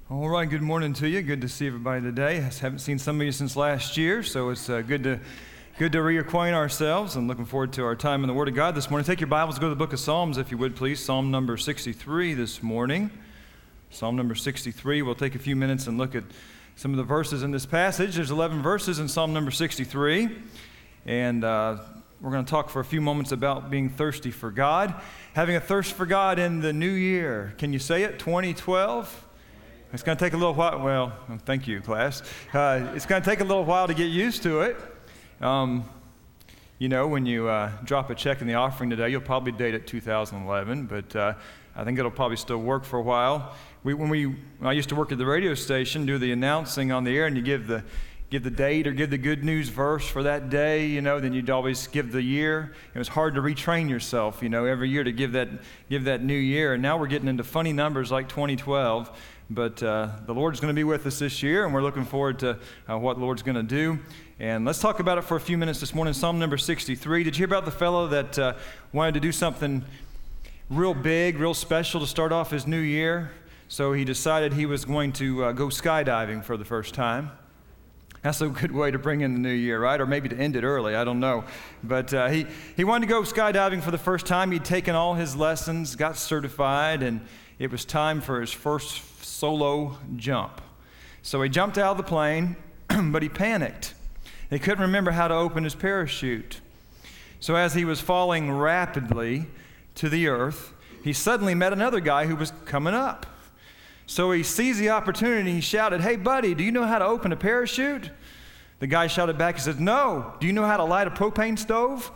All right, good morning to you. Good to see everybody today. I haven't seen some of you since last year, so it's good to reacquaint ourselves, and looking forward to our time in the Word of God this morning. Take your Bibles, go to the book of Psalms, if you would, please. Psalm number 63 this morning. Psalm number 63. We'll take a few minutes and look at some of the verses in this passage. There's 11 verses in Psalm number 63, and we're going to talk for a few moments about being thirsty for God, having a thirst for God in the new year. Can you say it? 2012? It's going to take a little while. Well, thank you, class. It's going to take a little while to get used to it. You know, when you drop a check in the offering today, you'll probably date it 2011, but I think it'll probably still work for a while. When I used to work at the radio station, do the announcing on the air, and you give the date or give the good news verse for that day, you know, then you'd always give the year. It was hard to retrain yourself, you know, every year to give that new year. And now we're getting into funny numbers like 2012. But the Lord's going to be with us this year, and we're looking forward to what the Lord's going to do. And let's talk about it for a few minutes this morning. Psalm number 63. Did you hear about the fellow that wanted to do something real big, real special to start off his new year? So he decided he was going to go skydiving for the first time. That's a good way to bring in the new year, right? Or maybe to end it early, I don't know. But he wanted to go skydiving for the first time. He'd taken all his lessons, got certified, and it was time for his first solo jump. So he jumped out of the plane, but he panicked. He couldn't remember how to open his parachute. So as he was falling rapidly to the earth, he suddenly met another guy who was coming up. So he seized the opportunity and he shouted, "Hey buddy, do you know how to open a parachute?" The guy shouted back, he said, "No. Do you know how to light a propane stove?"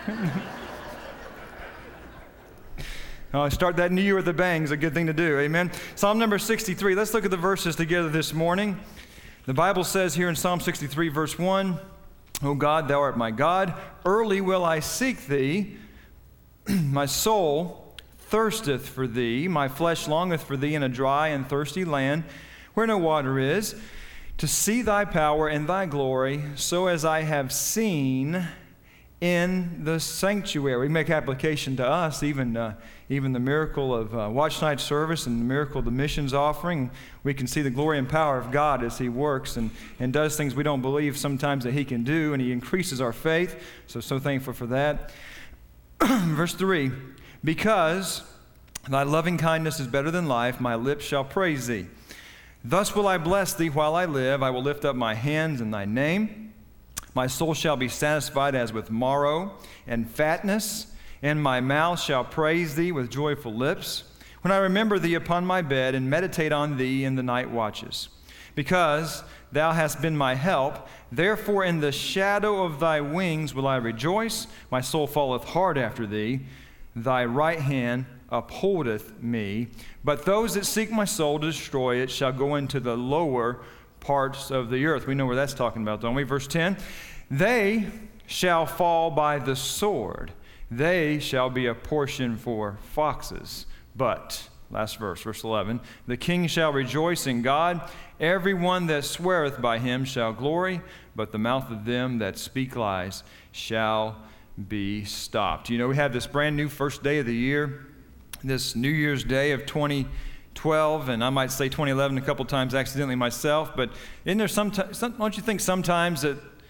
Start that new year with a bang is a good thing to do, amen? Psalm number 63, let's look at the verses together this morning. The Bible says here in Psalm 63, verse 1, "O God, thou art my God, early will I seek thee. My soul thirsteth for thee, my flesh longeth for thee in a dry and thirsty land, where no water is, to see thy power and thy glory, so as I have seen in the sanctuary." We make application to us, even the miracle of watch night service and the miracle of the missions offering. We can see the glory and power of God as He works and does things we don't believe sometimes that He can do, and He increases our faith. So thankful for that. Verse 3, "Because thy loving kindness is better than life, my lips shall praise thee. Thus will I bless thee while I live. I will lift up my hands in thy name. My soul shall be satisfied as with marrow and fatness, and my mouth shall praise thee with joyful lips, when I remember thee upon my bed and meditate on thee in the night watches. Because thou hast been my help, therefore in the shadow of thy wings will I rejoice. My soul falleth hard after thee. Thy right hand upholdeth me. But those that seek my soul to destroy it shall go into the lower parts of the earth." We know where that's talking about, don't we? Verse 10, "They shall fall by the sword. They shall be a portion for foxes. But," last verse, verse 11, "the king shall rejoice in God. Every one that sweareth by him shall glory, but the mouth of them that speak lies shall be stopped." You know, we have this brand new first day of the year, this New Year's Day of 2012, and I might say 2011 a couple times accidentally myself, but isn't there don't you think sometimes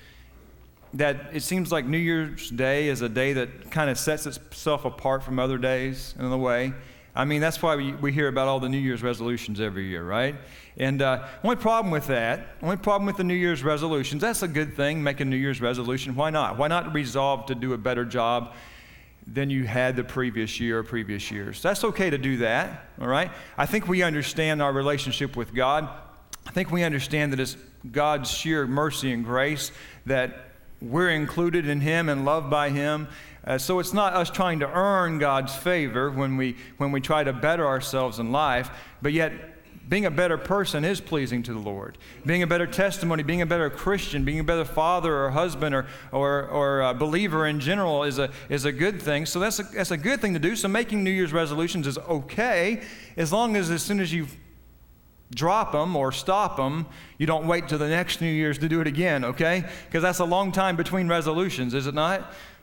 that it seems like New Year's Day is a day that kind of sets itself apart from other days in a way? I mean, that's why we hear about all the New Year's resolutions every year, right? And only problem with the New Year's resolutions, that's a good thing, make a New Year's resolution. Why not? Why not resolve to do a better job than you had the previous year or previous years? That's okay to do that, all right? I think we understand our relationship with God. I think we understand that it's God's sheer mercy and grace that we're included in Him and loved by Him. So it's not us trying to earn God's favor when we try to better ourselves in life, but yet being a better person is pleasing to the Lord. Being a better testimony, being a better Christian, being a better father or husband or a believer in general is a good thing. So that's a good thing to do. So making New Year's resolutions is okay, as long as soon as you drop them or stop them, you don't wait till the next New Year's to do it again, okay? Because that's a long time between resolutions, is it not?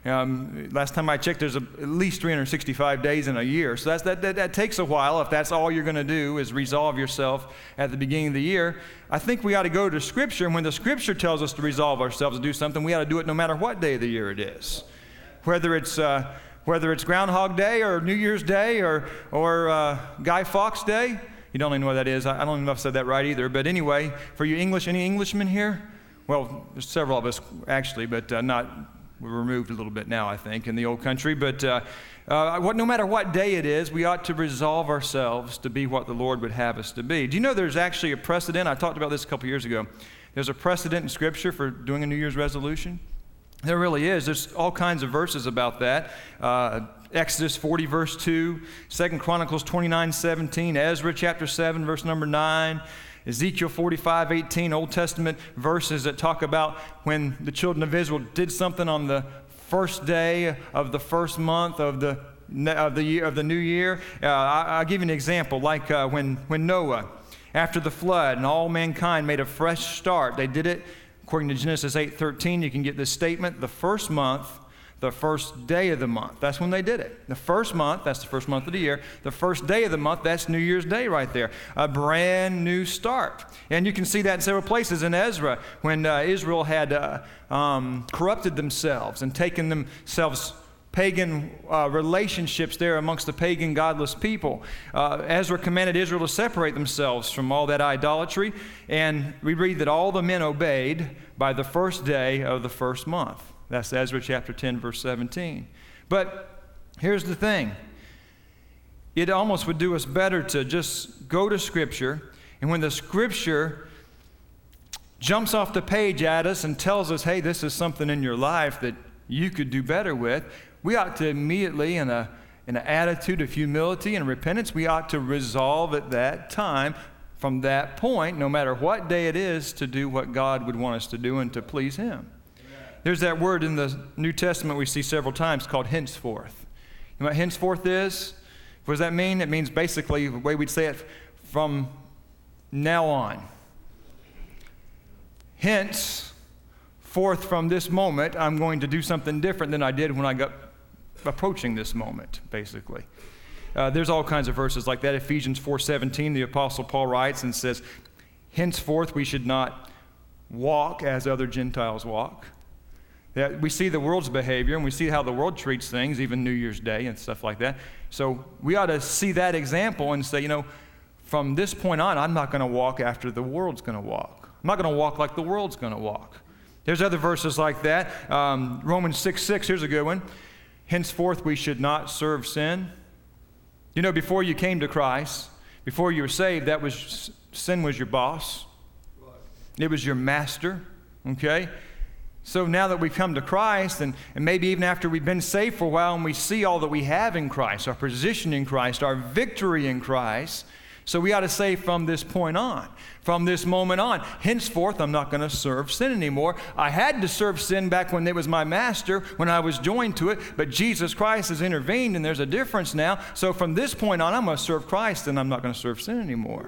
Last time I checked, there's at least 365 days in a year. So that takes a while if that's all you're going to do is resolve yourself at the beginning of the year. I think we ought to go to Scripture, and when the Scripture tells us to resolve ourselves to do something, we ought to do it no matter what day of the year it is. Whether it's Groundhog Day or New Year's Day or Guy Fawkes Day. You don't even know what that is. I don't even know if I said that right either. But anyway, for you any Englishmen here? Well, there's several of us actually, but we're removed a little bit now, I think, in the old country. But no matter what day it is, we ought to resolve ourselves to be what the Lord would have us to be. Do you know there's actually a precedent? I talked about this a couple years ago. There's a precedent in Scripture for doing a New Year's resolution. There really is. There's all kinds of verses about that. Exodus 40, verse 2, 2 Chronicles 29, 17, Ezra chapter 7, verse number 9, Ezekiel 45, 18, Old Testament verses that talk about when the children of Israel did something on the first day of the first month of the new year. I'll give you an example, like when Noah, after the flood and all mankind made a fresh start, they did it according to Genesis 8:13. You can get this statement: the first month, the first day of the month. That's when they did it. The first month, that's the first month of the year. The first day of the month, that's New Year's Day right there. A brand new start. And you can see that in several places in Ezra when Israel had corrupted themselves and taken themselves pagan relationships there amongst the pagan godless people. Ezra commanded Israel to separate themselves from all that idolatry, and we read that all the men obeyed by the first day of the first month. That's Ezra chapter 10, verse 17. But here's the thing. It almost would do us better to just go to Scripture, and when the Scripture jumps off the page at us and tells us, hey, this is something in your life that you could do better with, we ought to immediately, in an attitude of humility and repentance, we ought to resolve at that time, from that point, no matter what day it is, to do what God would want us to do and to please Him. There's that word in the New Testament we see several times called henceforth. You know what henceforth is? What does that mean? It means basically the way we'd say it, from now on. Hence, forth from this moment, I'm going to do something different than I did when I got approaching this moment, basically. There's all kinds of verses like that. Ephesians 4:17, the Apostle Paul writes and says, henceforth we should not walk as other Gentiles walk. That we see the world's behavior and we see how the world treats things, even New Year's Day and stuff like that. So we ought to see that example and say, from this point on, I'm not going to walk after the world's going to walk. I'm not going to walk like the world's going to walk. There's other verses like that. Romans 6:6, here's a good one. Henceforth we should not serve sin. Before you came to Christ, before you were saved, sin was your boss. It was your master, okay? So now that we've come to Christ, and maybe even after we've been saved for a while and we see all that we have in Christ, our position in Christ, our victory in Christ, so we ought to say from this point on, from this moment on, henceforth I'm not going to serve sin anymore. I had to serve sin back when it was my master, when I was joined to it, but Jesus Christ has intervened and there's a difference now. So from this point on, I'm going to serve Christ and I'm not going to serve sin anymore.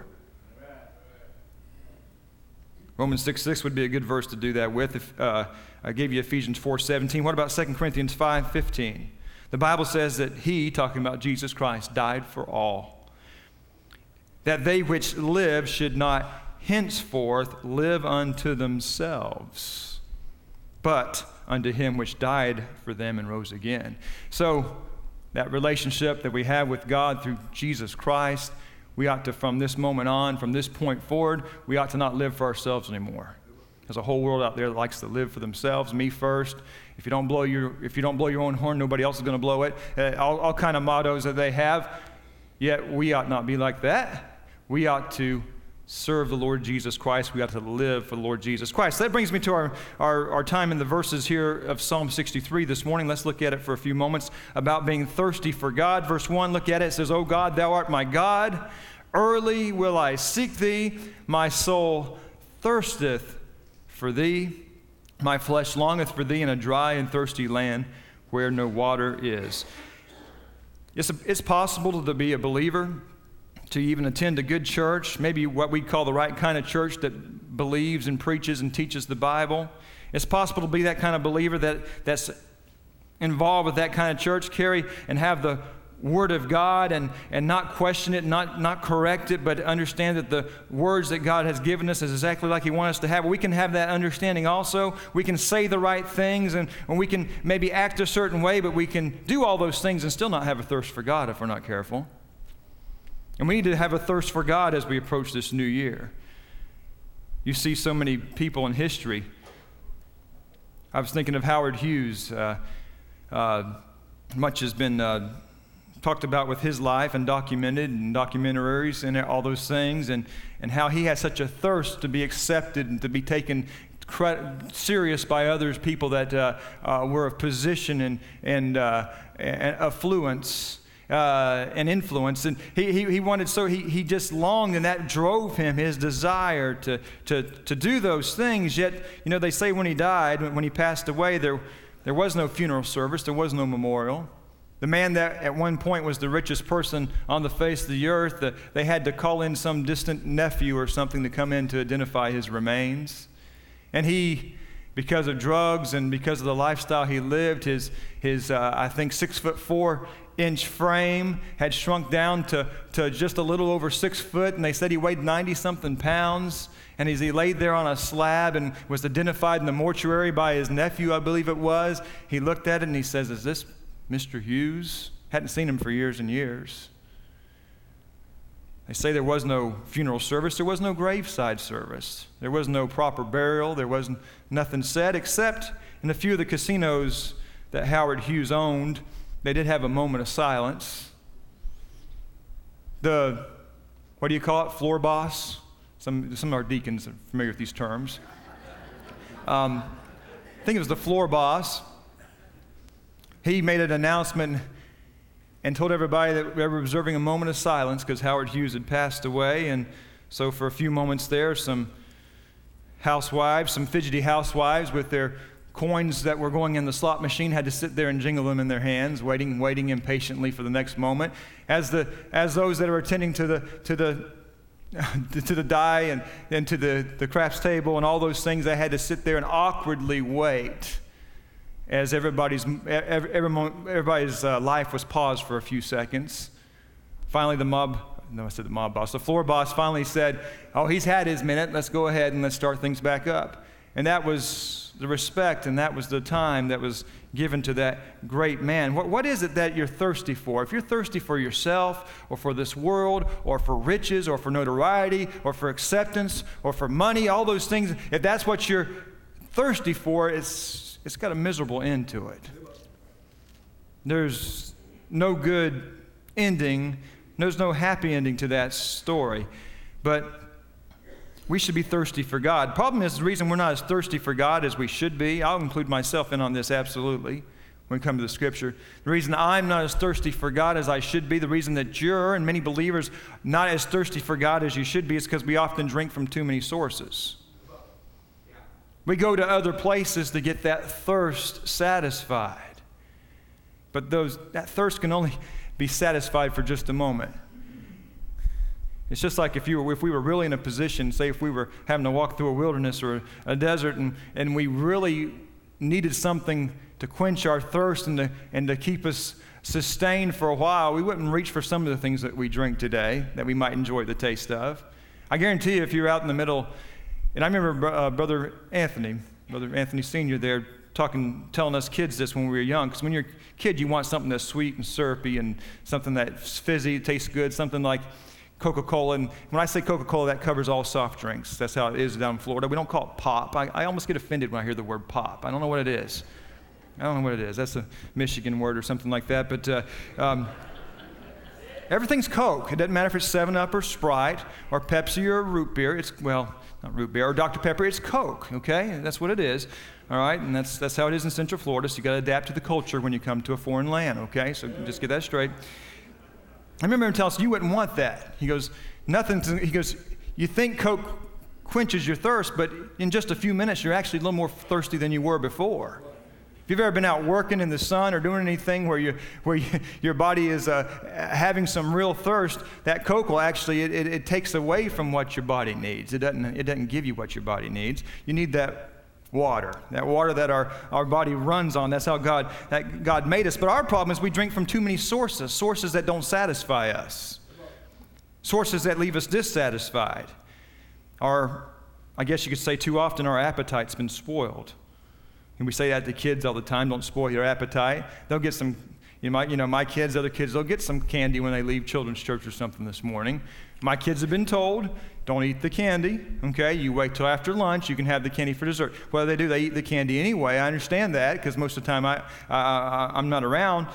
Romans 6:6 would be a good verse to do that with. If I gave you Ephesians 4:17. What about 2 Corinthians 5:15? The Bible says that He, talking about Jesus Christ, died for all, that they which live should not henceforth live unto themselves, but unto Him which died for them and rose again. So that relationship that we have with God through Jesus Christ, we ought to, from this moment on, from this point forward, we ought to not live for ourselves anymore. There's a whole world out there that likes to live for themselves, me first. If you don't blow your own horn, nobody else is going to blow it. All kind of mottos that they have. Yet we ought not be like that. We ought to serve the Lord Jesus Christ. We ought to live for the Lord Jesus Christ. That brings me to our time in the verses here of Psalm 63 this morning. Let's look at it for a few moments about being thirsty for God. Verse 1, look at it. It says, O God, thou art my God. Early will I seek thee. My soul thirsteth for thee. My flesh longeth for thee in a dry and thirsty land where no water is. It's possible to be a believer, to even attend a good church, maybe what we call the right kind of church that believes and preaches and teaches the Bible. It's possible to be that kind of believer that's involved with that kind of church carry and have the Word of God and not question it, not correct it, but understand that the words that God has given us is exactly like He wants us to have. We can have that understanding also. We can say the right things and we can maybe act a certain way, but we can do all those things and still not have a thirst for God if we're not careful. And we need to have a thirst for God as we approach this new year. You see so many people in history. I was thinking of Howard Hughes. Much has been talked about with his life and documented in documentaries and all those things, and how he had such a thirst to be accepted and to be taken serious by others, people that were of position and affluence and influence. And he wanted, so he just longed, and that drove him, his desire to do those things. Yet, they say when he died, when he passed away, there was no funeral service, there was no memorial. The man that at one point was the richest person on the face of the earth, they had to call in some distant nephew or something to come in to identify his remains. And he, because of drugs and because of the lifestyle he lived, his I think 6'4" frame had shrunk down to just a little over 6 foot, and they said he weighed 90-something pounds. And as he laid there on a slab and was identified in the mortuary by his nephew, I believe it was, he looked at it and he says, "Is this Mr. Hughes?" Hadn't seen him for years and years. They say there was no funeral service. There was no graveside service. There was no proper burial. There wasn't nothing said, except in a few of the casinos that Howard Hughes owned, they did have a moment of silence. The, what do you call it, floor boss? Some of our deacons are familiar with these terms. I think it was the floor boss. He made an announcement and told everybody that we were observing a moment of silence because Howard Hughes had passed away. And so for a few moments there, some fidgety housewives with their coins that were going in the slot machine had to sit there and jingle them in their hands, waiting impatiently for the next moment. As those that are attending to the die and to the craps table and all those things, they had to sit there and awkwardly wait as everybody's life was paused for a few seconds. Finally, the floor boss finally said, "Oh, he's had his minute. Let's go ahead and let's start things back up." And that was the respect, and that was the time that was given to that great man. What is it that you're thirsty for? If you're thirsty for yourself or for this world or for riches or for notoriety or for acceptance or for money, all those things, if that's what you're thirsty for, it's got a miserable end to it. There's no good ending. There's no happy ending to that story. But we should be thirsty for God. Problem is, the reason we're not as thirsty for God as we should be, I'll include myself in on this absolutely when we come to the Scripture. The reason I'm not as thirsty for God as I should be, the reason that you're and many believers not as thirsty for God as you should be, is because we often drink from too many sources. We go to other places to get that thirst satisfied. But that thirst can only be satisfied for just a moment. It's just like if we were really in a position, say if we were having to walk through a wilderness or a desert and we really needed something to quench our thirst and to keep us sustained for a while, we wouldn't reach for some of the things that we drink today that we might enjoy the taste of. I guarantee you, if you're out in the middle, and I remember Brother Anthony Sr. there telling us kids this when we were young, because when you're a kid, you want something that's sweet and syrupy and something that's fizzy, tastes good, something like Coca-Cola. And when I say Coca-Cola, that covers all soft drinks. That's how it is down in Florida. We don't call it pop. I almost get offended when I hear the word pop. I don't know what it is. That's a Michigan word or something like that. But everything's Coke. It doesn't matter if it's 7-Up or Sprite or Pepsi or root beer. Not root beer or Dr. Pepper. It's Coke, okay? That's what it is. All right? And that's how it is in Central Florida. So you got to adapt to the culture when you come to a foreign land, okay? So just get that straight. I remember him telling us, "You wouldn't want that." He goes, "You think Coke quenches your thirst, but in just a few minutes, you're actually a little more thirsty than you were before." If you've ever been out working in the sun or doing anything where your body is having some real thirst, that Coke will actually, it takes away from what your body needs. It doesn't give you what your body needs. You need that Water. That water that our body runs on. That's how God made us. But our problem is we drink from too many sources that don't satisfy us. Sources that leave us dissatisfied. I guess you could say too often our appetite's been spoiled. And we say that to kids all the time, don't spoil your appetite. They'll get some, my kids, other kids, they'll get some candy when they leave children's church or something this morning. My kids have been told, don't eat the candy, okay? You wait till after lunch, you can have the candy for dessert. What do? They eat the candy anyway. I understand that because most of the time I'm not around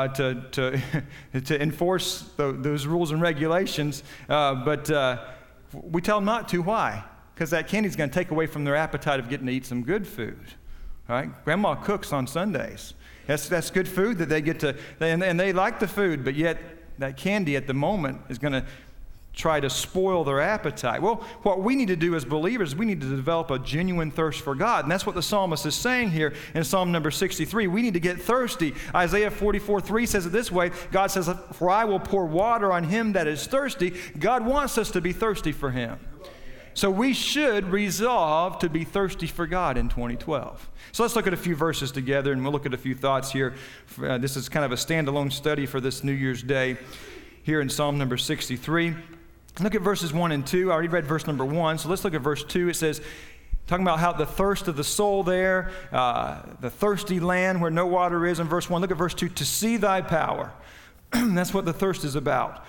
to enforce those rules and regulations. But we tell them not to. Why? Because that candy's going to take away from their appetite of getting to eat some good food. All right? Grandma cooks on Sundays. That's good food that they get to, and they like the food, but yet that candy at the moment is going to try to spoil their appetite. Well, what we need to do as believers, we need to develop a genuine thirst for God. And that's what the psalmist is saying here in Psalm number 63. We need to get thirsty. Isaiah 44:3 says it this way. God says, for I will pour water on him that is thirsty. God wants us to be thirsty for him. So we should resolve to be thirsty for God in 2012. So let's look at a few verses together, and we'll look at a few thoughts here. This is kind of a standalone study for this New Year's Day here in Psalm number 63. Look at verses 1 and 2. I already read verse number 1, so let's look at verse 2. It says, talking about how the thirst of the soul there, the thirsty land where no water is in verse 1. Look at verse 2, to see thy power. That's what the thirst is about.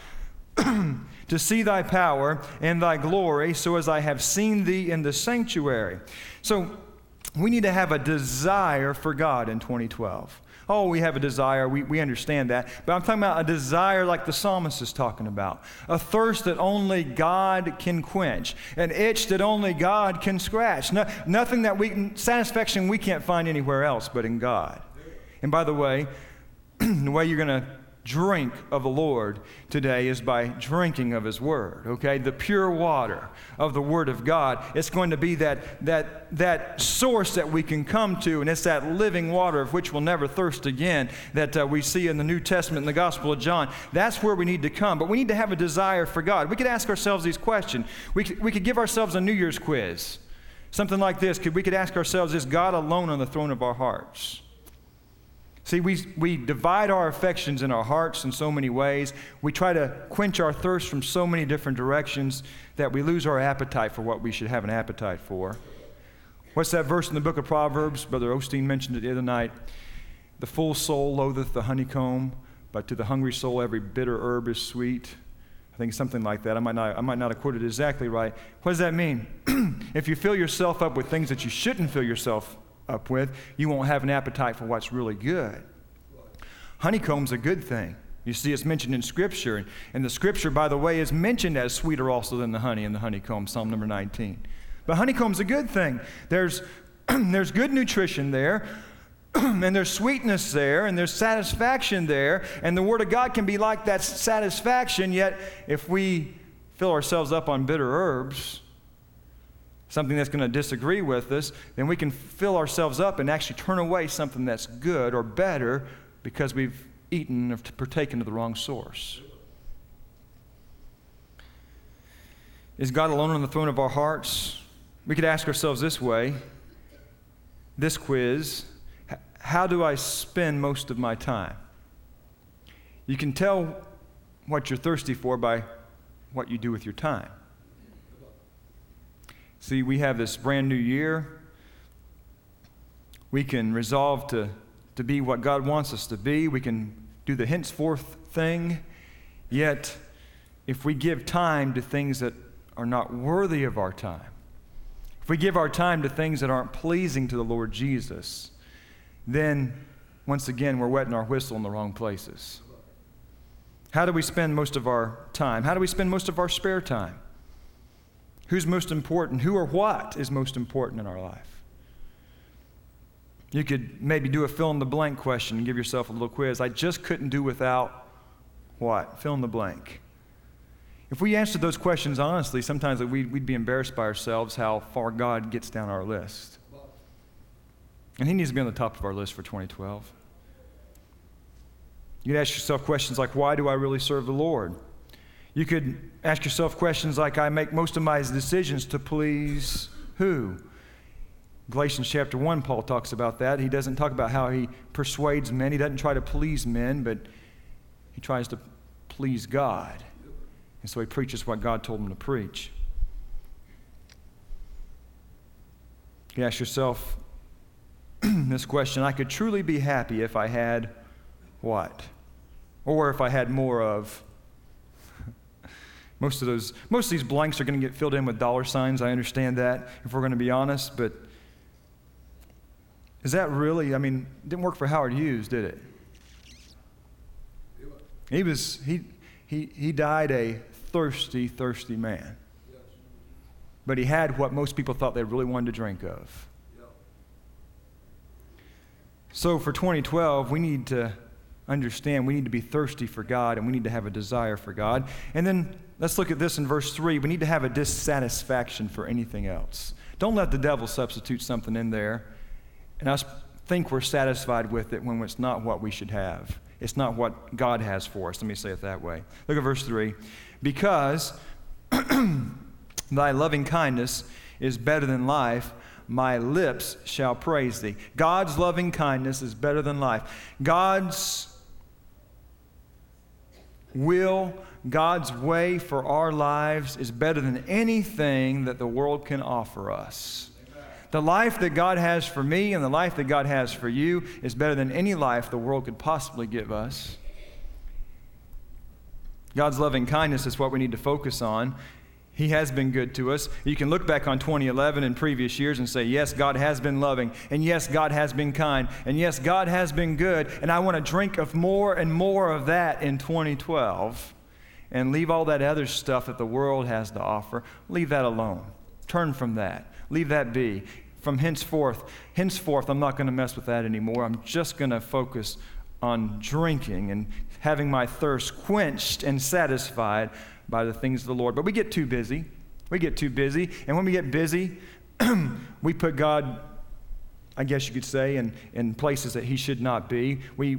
To see thy power and thy glory, so as I have seen thee in the sanctuary. So we need to have a desire for God in 2012. Oh, we have a desire. We understand that. But I'm talking about a desire like the psalmist is talking about. A thirst that only God can quench. An itch that only God can scratch. Nothing satisfaction we can't find anywhere else but in God. And by the way, the way you're going to drink of the Lord today is by drinking of his word, okay? The pure water of the word of God. It's going to be that source that we can come to, and it's that living water of which we'll never thirst again that we see in the New Testament in the Gospel of John. That's where we need to come, but we need to have a desire for God. We could ask ourselves these questions. We could give ourselves a New Year's quiz, something like this. We could ask ourselves, is God alone on the throne of our hearts? See, we divide our affections in our hearts in so many ways. We try to quench our thirst from so many different directions that we lose our appetite for what we should have an appetite for. What's that verse in the book of Proverbs? Brother Osteen mentioned it the other night. The full soul loatheth the honeycomb, but to the hungry soul every bitter herb is sweet. I think something like that. I might not have quoted it exactly right. What does that mean? If you fill yourself up with things that you shouldn't fill yourself up with, you won't have an appetite for what's really good. Honeycomb's a good thing. You see, it's mentioned in Scripture, and the Scripture, by the way, is mentioned as sweeter also than the honey in the honeycomb, Psalm number 19. But honeycomb's a good thing. There's good nutrition there, and there's sweetness there, and there's satisfaction there, and the Word of God can be like that satisfaction, yet if we fill ourselves up on bitter herbs, something that's going to disagree with us, then we can fill ourselves up and actually turn away something that's good or better because we've eaten or partaken of the wrong source. Is God alone on the throne of our hearts? We could ask ourselves this way, this quiz, how do I spend most of my time? You can tell what you're thirsty for by what you do with your time. See, we have this brand new year. We can resolve to be what God wants us to be. We can do the henceforth thing. Yet, if we give time to things that are not worthy of our time, if we give our time to things that aren't pleasing to the Lord Jesus, then, once again, we're wetting our whistle in the wrong places. How do we spend most of our time? How do we spend most of our spare time? Who's most important? Who or what is most important in our life? You could maybe do a fill-in-the-blank question and give yourself a little quiz. I just couldn't do without what? Fill in the blank. If we answered those questions honestly, sometimes we'd be embarrassed by ourselves how far God gets down our list. And he needs to be on the top of our list for 2012. You could ask yourself questions like, why do I really serve the Lord? You could ask yourself questions like, I make most of my decisions to please who? Galatians chapter 1, Paul talks about that. He doesn't talk about how he persuades men. He doesn't try to please men, but he tries to please God. And so he preaches what God told him to preach. You ask yourself this question: I could truly be happy if I had what? Or if I had more of? Most of these blanks are going to get filled in with dollar signs. I understand that, if we're going to be honest, but is that really, it didn't work for Howard Hughes, did it? He died a thirsty, thirsty man. But he had what most people thought they really wanted to drink of. So for 2012, we need to understand we need to be thirsty for God, and we need to have a desire for God. And then let's look at this in verse 3. We need to have a dissatisfaction for anything else. Don't let the devil substitute something in there and us think we're satisfied with it when it's not what we should have. It's not what God has for us. Let me say it that way. Look at verse 3. Because thy loving kindness is better than life, my lips shall praise thee. God's loving kindness is better than life. God's will, God's way for our lives is better than anything that the world can offer us. The life that God has for me and the life that God has for you is better than any life the world could possibly give us. God's loving kindness is what we need to focus on. He has been good to us. You can look back on 2011 and previous years and say, yes, God has been loving, and yes, God has been kind, and yes, God has been good, and I want to drink of more and more of that in 2012 and leave all that other stuff that the world has to offer. Leave that alone. Turn from that. Leave that be. From henceforth, I'm not going to mess with that anymore. I'm just going to focus on drinking and having my thirst quenched and satisfied by the things of the Lord. But we get too busy. And when we get busy, we put God, I guess you could say, in places that he should not be. We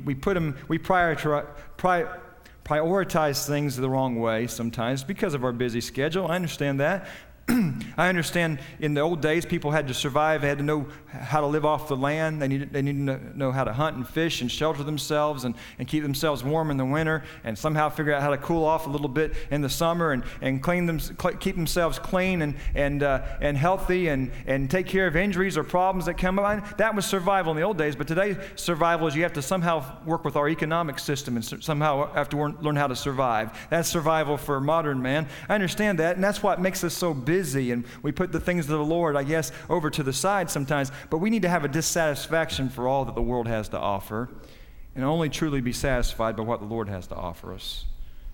prioritize things the wrong way sometimes because of our busy schedule. I understand that. I understand in the old days people had to survive. They had to know how to live off the land. They needed to know how to hunt and fish and shelter themselves and keep themselves warm in the winter and somehow figure out how to cool off a little bit in the summer and keep themselves clean and healthy and take care of injuries or problems that come up. That was survival in the old days, but today survival is you have to somehow work with our economic system and somehow have to learn how to survive. That's survival for modern man. I understand that, and that's what makes us so busy, and we put the things of the Lord, I guess, over to the side sometimes, but we need to have a dissatisfaction for all that the world has to offer and only truly be satisfied by what the Lord has to offer us.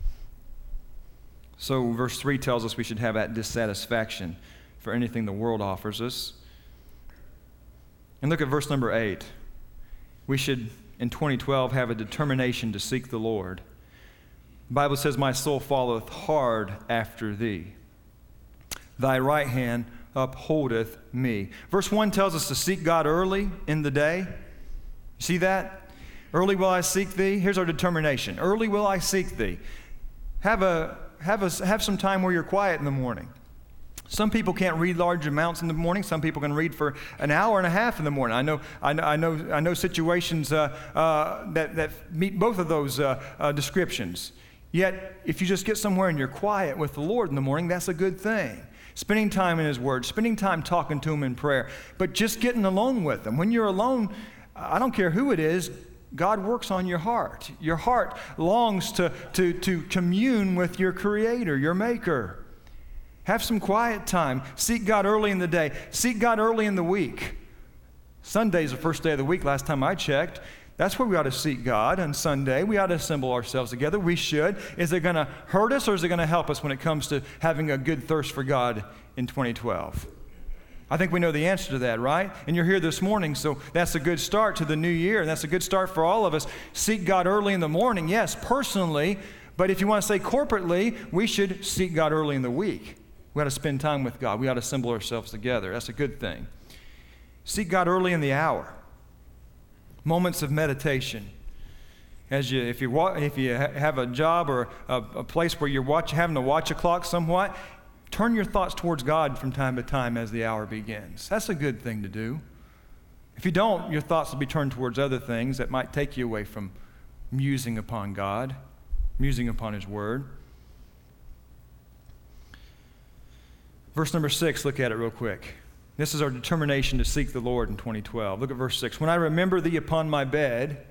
So verse 3 tells us we should have that dissatisfaction for anything the world offers us. And look at verse number 8. We should, in 2012, have a determination to seek the Lord. The Bible says, my soul falleth hard after thee. Thy right hand upholdeth me. Verse 1 tells us to seek God early in the day. See that? Early will I seek thee. Here's our determination. Early will I seek thee. Have some time where you're quiet in the morning. Some people can't read large amounts in the morning. Some people can read for an hour and a half in the morning. I know situations that meet both of those descriptions. Yet, if you just get somewhere and you're quiet with the Lord in the morning, that's a good thing. Spending time in his word, spending time talking to him in prayer, but just getting alone with him. When you're alone, I don't care who it is, God works on your heart. Your heart longs to commune with your Creator, your Maker. Have some quiet time. Seek God early in the day. Seek God early in the week. Sunday's the first day of the week, last time I checked. That's where we ought to seek God on Sunday. We ought to assemble ourselves together. We should. Is it going to hurt us or is it going to help us when it comes to having a good thirst for God in 2012? I think we know the answer to that, right? And you're here this morning, so that's a good start to the new year, and that's a good start for all of us. Seek God early in the morning, yes, personally, but if you want to say corporately, we should seek God early in the week. We ought to spend time with God. We ought to assemble ourselves together. That's a good thing. Seek God early in the hour. Moments of meditation. If you have a job or a place where you're having to watch a clock somewhat, turn your thoughts towards God from time to time as the hour begins. That's a good thing to do. If you don't, your thoughts will be turned towards other things that might take you away from musing upon God, musing upon His Word. Verse number 6, look at it real quick. This is our determination to seek the Lord in 2012. Look at verse 6. When I remember thee upon my bed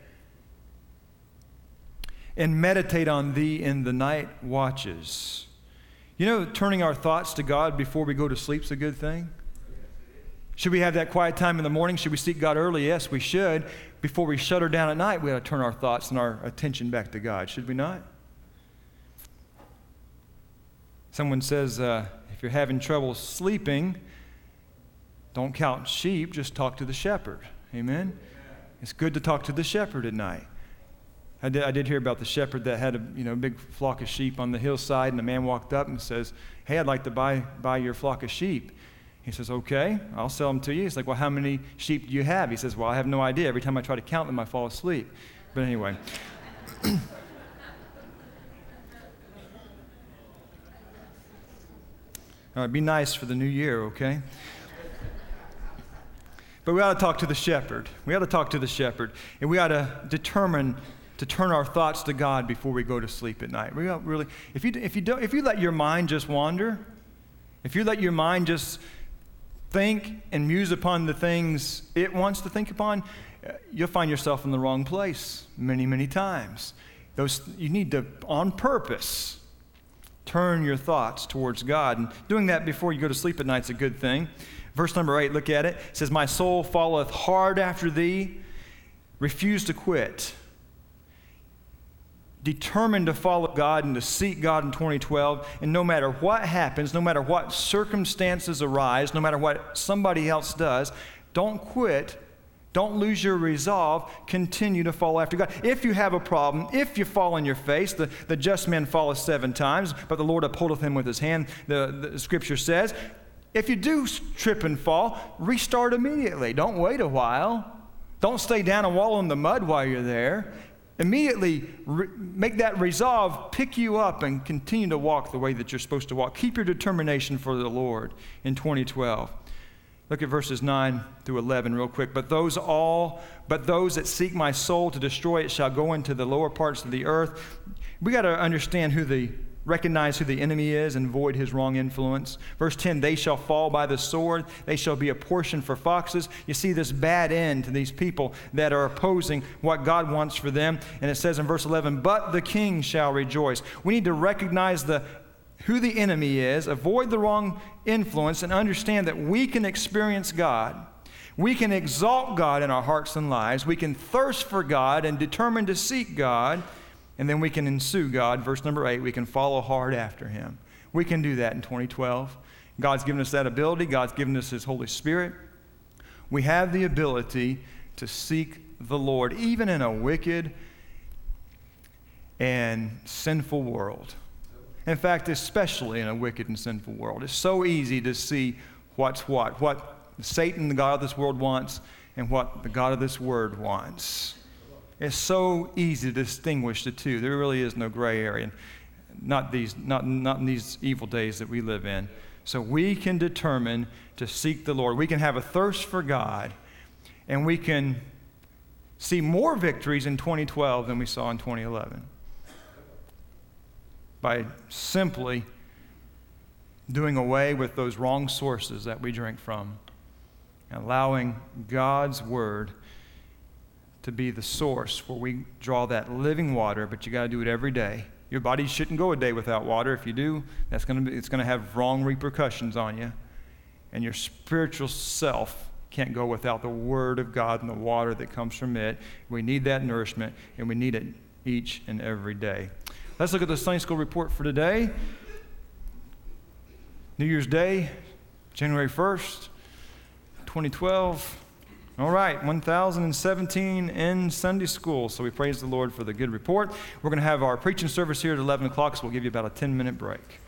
and meditate on thee in the night watches. You know, turning our thoughts to God before we go to sleep is a good thing. Should we have that quiet time in the morning? Should we seek God early? Yes, we should. Before we shut her down at night, we ought to turn our thoughts and our attention back to God. Should we not? Someone says, if you're having trouble sleeping, don't count sheep, just talk to the shepherd. Amen? It's good to talk to the shepherd at night. I did hear about the shepherd that had a big flock of sheep on the hillside, and a man walked up and says, hey, I'd like to buy your flock of sheep. He says, okay, I'll sell them to you. He's like, well, how many sheep do you have? He says, well, I have no idea. Every time I try to count them, I fall asleep. But anyway. All right, be nice for the new year, okay? But we ought to talk to the shepherd. We ought to talk to the shepherd. And we ought to determine to turn our thoughts to God before we go to sleep at night. We ought really, if you let your mind just wander, if you let your mind just think and muse upon the things it wants to think upon, you'll find yourself in the wrong place many, many times. You need to, on purpose, turn your thoughts towards God. And doing that before you go to sleep at night is a good thing. Verse number 8, look at it. It says, my soul followeth hard after thee, refuse to quit. Determined to follow God and to seek God in 2012. And no matter what happens, no matter what circumstances arise, no matter what somebody else does, don't quit. Don't lose your resolve. Continue to follow after God. If you have a problem, if you fall on your face, the just man falleth 7 times, but the Lord upholdeth him with his hand, the scripture says. If you do trip and fall, restart immediately. Don't wait a while. Don't stay down and wallow in the mud while you're there. Immediately make that resolve, pick you up, and continue to walk the way that you're supposed to walk. Keep your determination for the Lord in 2012. Look at verses 9 through 11 real quick. But those that seek my soul to destroy it shall go into the lower parts of the earth. We got to recognize who the enemy is and avoid his wrong influence. Verse 10, they shall fall by the sword. They shall be a portion for foxes. You see this bad end to these people that are opposing what God wants for them. And it says in verse 11, but the king shall rejoice. We need to recognize who the enemy is, avoid the wrong influence, and understand that we can experience God. We can exalt God in our hearts and lives. We can thirst for God and determine to seek God. And then we can ensue God. Verse number 8, we can follow hard after Him. We can do that in 2012. God's given us that ability. God's given us His Holy Spirit. We have the ability to seek the Lord, even in a wicked and sinful world. In fact, especially in a wicked and sinful world. It's so easy to see what Satan, the god of this world, wants and what the God of this word wants. It's so easy to distinguish the two. There really is no gray area. Not in these evil days that we live in. So we can determine to seek the Lord. We can have a thirst for God, and we can see more victories in 2012 than we saw in 2011 by simply doing away with those wrong sources that we drink from and allowing God's Word to be the source where we draw that living water, but you got to do it every day. Your body shouldn't go a day without water. If you do, it's going to have wrong repercussions on you. And your spiritual self can't go without the Word of God and the water that comes from it. We need that nourishment, and we need it each and every day. Let's look at the Sunday School report for today. New Year's Day, January 1st, 2012. All right, 1017 in Sunday school. So we praise the Lord for the good report. We're going to have our preaching service here at 11 o'clock, so we'll give you about a 10-minute break.